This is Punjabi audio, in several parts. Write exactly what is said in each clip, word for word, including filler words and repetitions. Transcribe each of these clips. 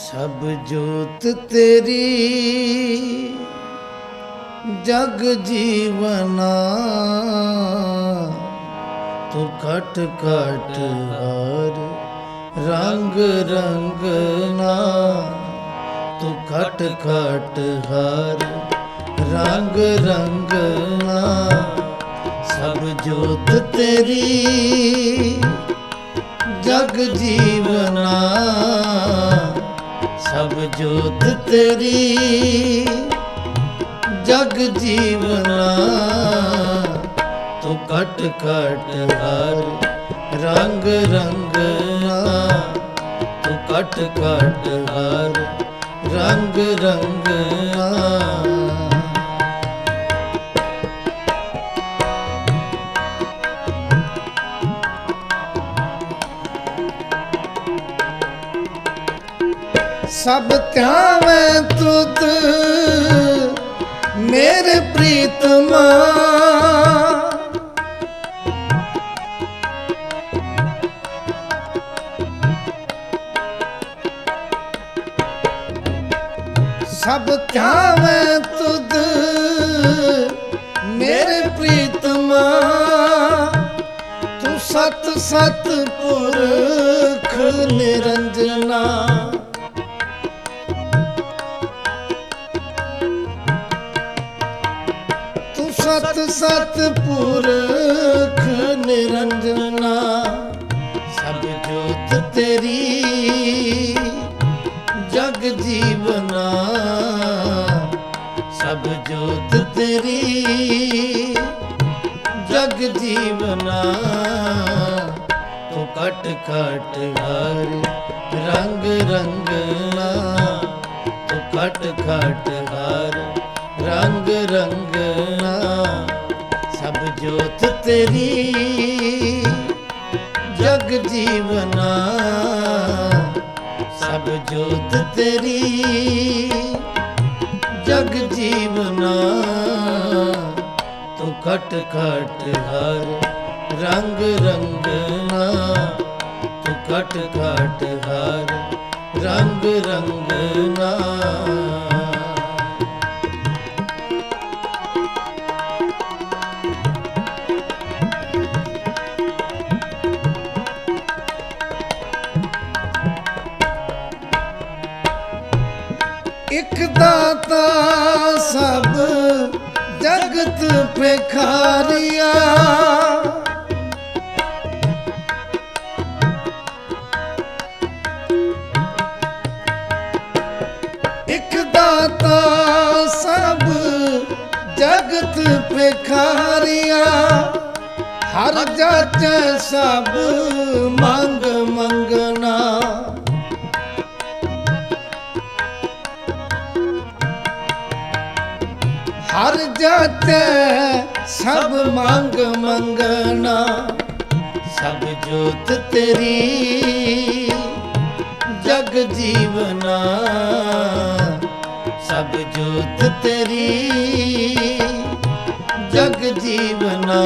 ਸਭ ਜੋਤ ਤੇਰੀ ਜਗ ਜੀਵਨਾ, ਤੂੰ ਘਟ ਘਟ ਹਰ ਰੰਗ ਰੰਗਨਾ, ਤੂੰ ਘਟ ਘਟ ਹਰ ਰੰਗ ਰੰਗਨਾ। ਸਭ ਜੋਤ ਤੇਰੀ ਜਗ ਜੀਵਨਾ, ਸਭ ਜੋਤ ਤੇਰੀ ਜਗ ਜੀਵਨਾ, ਤੂੰ ਘਟ ਘਟ ਹਰ ਰੰਗ ਰੰਗਨਾ, ਤੂੰ ਘਟ ਘਟ ਹਰ ਰੰਗ ਰੰਗਨਾ। ਸਭ ਧਿਆਵੇਂ ਤੁਧ ਮੇਰੇ ਪ੍ਰੀਤਮਾ, ਸਭ ਧਿਆਵੇਂ ਤੁਧ ਮੇਰੇ ਪ੍ਰੀਤਮਾ, ਤੂੰ ਸਤ ਸਤ ਪੁਰਖ ਨਿਰੰਜਨਾ, ਸਤ ਸਤ ਪੁਰਖ ਨਿਰੰਜਨਾ। ਸਭ ਜੋਤ ਤੇਰੀ ਜਗ ਜੀਵਨਾ, ਸਭ ਜੋਤ ਤੇਰੀ ਜਗ ਜੀਵਨਾ, ਤੂੰ ਘਟ ਘਟ ਹਰ ਰੰਗ ਰੰਗਨਾ, ਤੂੰ ਘਟ ਘਟ ਹਰ ਰੰਗ ਰੰਗਨਾ। ਸਭ ਜੋਤ ਤੇਰੀ ਜਗ ਜੀਵਨਾ, ਸਭ ਜੋਤ ਤੇਰੀ ਜਗ ਜੀਵਨਾ, ਤੂੰ ਘਟ ਘਟ ਹਰ ਰੰਗ ਰੰਗਨਾ, ਤੂੰ ਘਟ ਘਟ ਹਰ ਰੰਗ ਰੰਗਨਾ। ਇਕ ਦਾਤਾ ਸਭ ਜਗਤ ਭਿਖਾਰੀਆ, ਇਕ ਦਾਤਾ ਸਭ ਜਗਤ ਭਿਖਾਰੀਆ, ਹਰ ਜਾਚੈ ਸਭ ਮੰਗ ਮੰਗਣਾ, ਹਰ ਜਾਚੈ ਸਭ ਮੰਗ ਮੰਗਣਾ। ਸਭ ਜੋਤ ਤੇਰੀ ਜਗ ਜੀਵਨਾ, ਸਭ ਜੋਤ ਤੇਰੀ ਜਗ ਜੀਵਨਾ,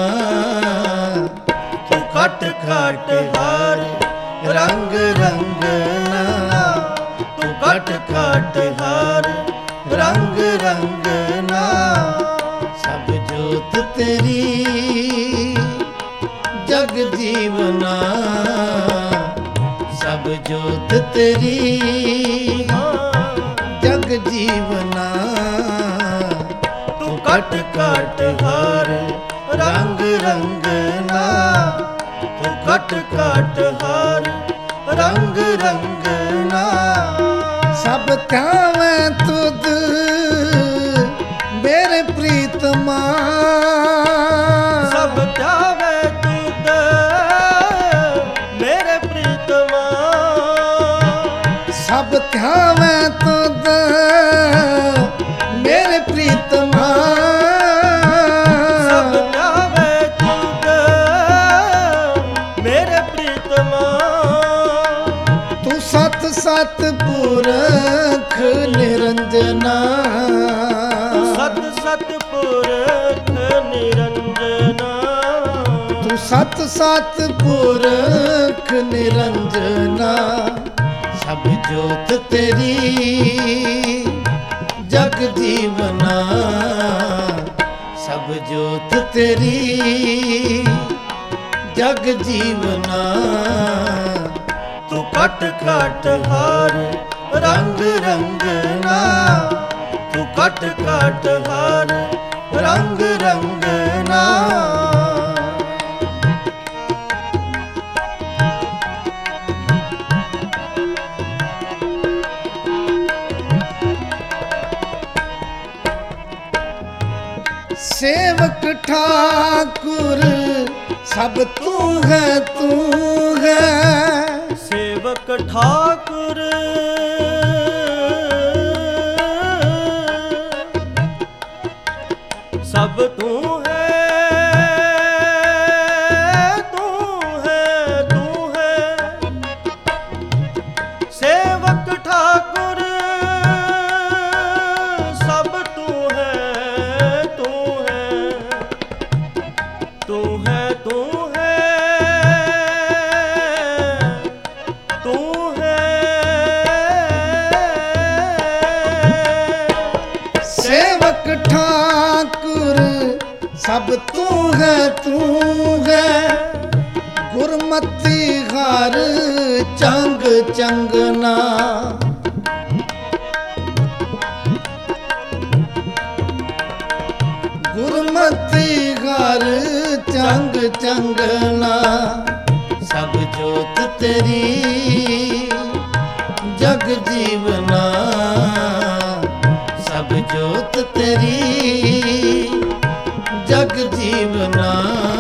ਤੂੰ ਘਟ ਘਟ ਹਰ ਰੰਗ ਰੰਗਨਾ, ਤੂੰ ਘਟ ਘਟ ਹਰ ਰੰਗ ਰੰਗਨਾ। ਸਭ ਜੋਤ ਤੇਰੀ ਜਗ ਜੀਵਨਾ, ਸਭ ਜੋਤ ਤੇਰੀ ਜਗ ਜੀਵਨਾ, ਤੂੰ ਘਟ ਘਟ ਹਰ ਰੰਗ ਰੰਗਨਾ, ਤੂੰ ਘਟ ਘਟ ਹਰ ਰੰਗ ਰੰਗਨਾ। ਸਭ ਧਿਆਵੇਂ ਤੁਧ ਮੇਰੇ ਪ੍ਰੀਤਮਾ, ਸਭ ਧਿਆਵੇਂ ਤੁਧ ਮੇਰੇ ਪ੍ਰੀਤਮਾ, ਸਭ ਧਿਆਵੇਂ ਤੁਧ ਮੇਰੇ ਪ੍ਰੀਤਮਾ, ਸਭ ਧਿਆਵੇਂ ਤੁਧ ਮੇਰੇ ਪ੍ਰੀਤਮਾ, ਤੂੰ ਸਤ ਸਤ ਪੁਰਖ ਨਿਰੰਜਨਾ, ਸਤ ਸਤ ਪੁਰਖ ਨਿਰੰਜਨਾ, ਤੂੰ ਸਤ ਸਤ ਪੁਰਖ ਨਿਰੰਜਨਾ। ਸਭ ਜੋਤ ਤੇਰੀ ਜਗ ਜੀਵਨਾ, ਸਭ ਜੋਤ ਤੇਰੀ ਜਗ ਜੀਵਨਾ। ਤੂੰ ਘਟ ਘਟ ਹਰ ਰੰਗ ਰੰਗਨਾ, ਤੂੰ ਘਟ ਘਟ ਹਰ ਰੰਗ ਰੰਗਨਾ। सेवक ठाकुर सब तू है, तू है। सेवक ठाकुर सब तू है, तू है, तू है। सेवक ठाकुर सब तू है, तू है, तू है, तू है, तू है। सेवक ठाकुर सब तू है, तू है। गुरमति हर चंग चंगना, गुरमति हर चंग चंगना। सब जोत तेरी जग जीवना, सब जोत तेरी जग जीवना।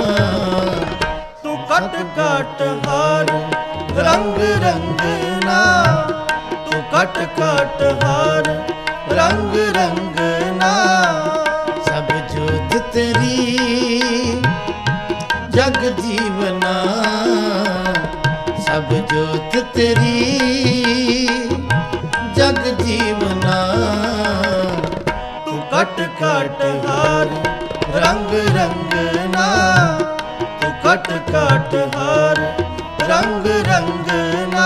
तू कट कट हर रंग रंगना, तू कट कट हर रंग रंगना। सब जोत तेरी जग जीवना, सब जोत तेरी जग जीवना। तू कट कट हर रंग रंगना, तू कट कट हर रंग रंगना।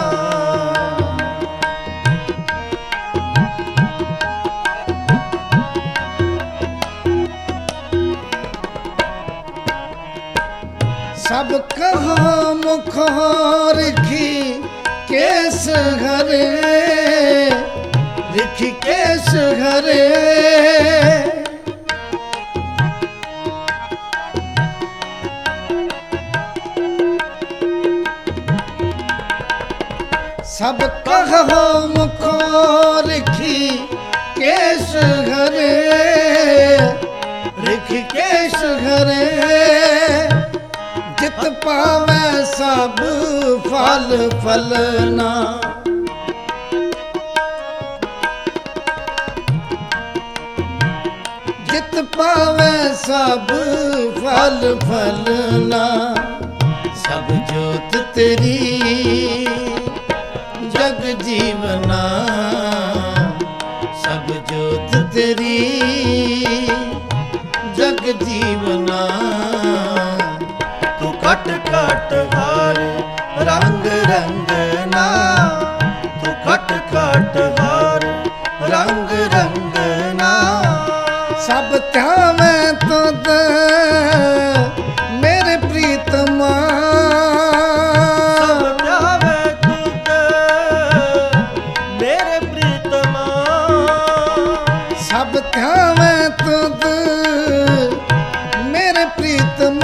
सब कहा मुखार की केस हरे, लिखी केस हरे। सब कहो मुखार की केस हरे, लिखी केस हरे। जित पावे सब फल फलना, जित पावे सब फल फलना। सब जोत तेरी जग जीवना, सब जोत तेरी जग जीवना। कट कट हर रंग रंगना, तू कट कट हर रंग रंगना। सब ध्यावे तुद मेरे प्रीतमा, सब ध्यावे तुद मेरे प्रीतमा। सब ध्यावे तुद मेरे प्रीतमा।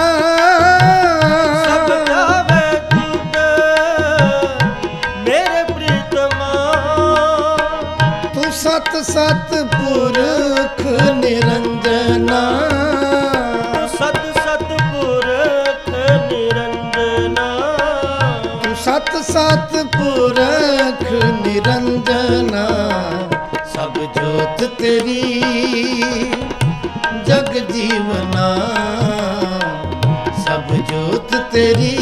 सत सत पुरख निरंजना, सत सत पुरख निरंजना। सत सत पुरख निरंजना। सब जोत तेरी जग जीवना, सब जोत तेरी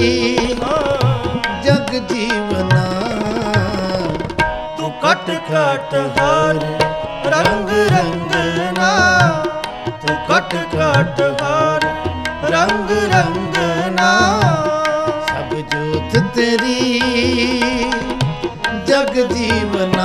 जग जीवना। कट कट हर रंग रंगना, तू कट कट हर रंग रंगना। सब जोत तेरी ਜਗ ਜੀਵਨਾ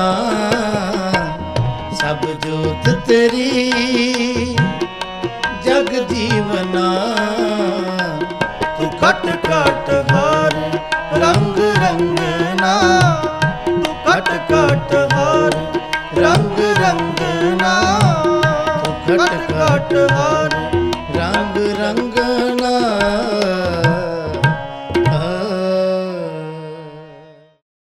ਸਭ ਜੋਤ ਤੇਰੀ ਜਗ ਜੀਵਨਾ ਤੂੰ ਘਟ ਘਟ ਹਰ ਰੰਗ ਰੰਗਨਾ ਤੂੰ ਘਟ ਘਟ ਹਰ ਰੰਗ ਰੰਗਨਾ ਤੂੰ ਘਟ ਘਟ ਹਰ ਰੰਗ ਰੰਗਨਾ